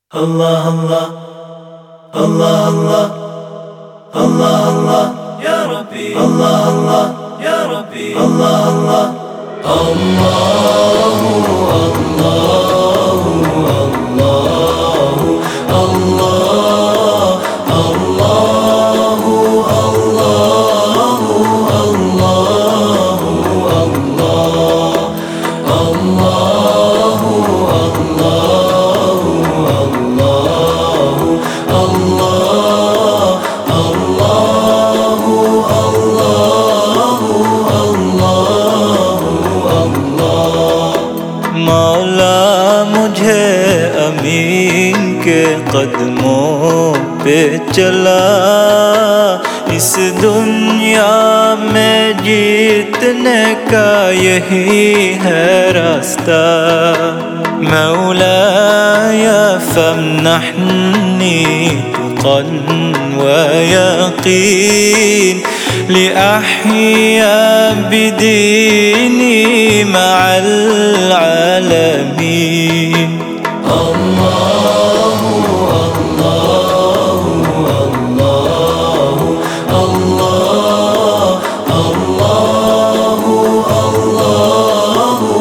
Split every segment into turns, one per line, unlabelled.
الله الله الله الله الله الله يا ربي الله الله يا ربي الله الله الله الله الله الله الله मौला मुझे अमीन के कदमों पे चला, इस दुनिया में जीतने का यही है रास्ता। मौलाय फमनहनी तुक़न व यक़ीन लिअहया बिदीनी मअल आलमीन। अल्लाहु अल्लाहु अल्लाहु अल्लाह अल्लाहु अल्लाहु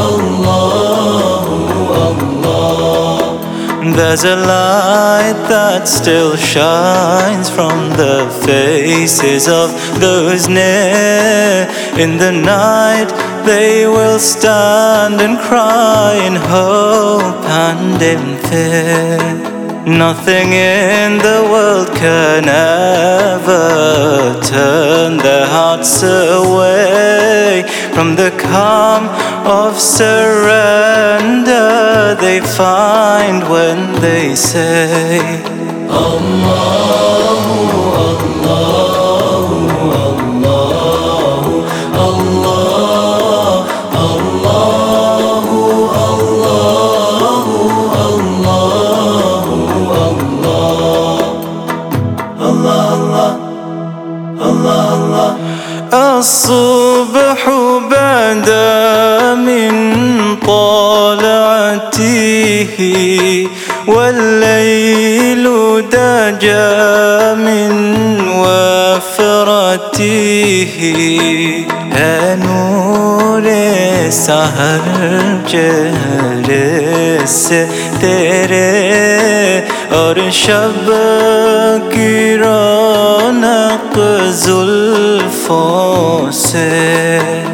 अल्लाह। There's a light that still shines from the faces of those near. In the night they will stand and cry in hope and in fear. Nothing in the world can ever turn their hearts away from the calm of surrender they find when they say Allahu Allahu Allahu Allah Allahu Allahu Allahu Allah Allah Allah Allah. الصبح بدا من طلعته والليل دجى من وفرته। है नूर सहर चेहरे से तेरे और शब की रौनक जुल्फों से।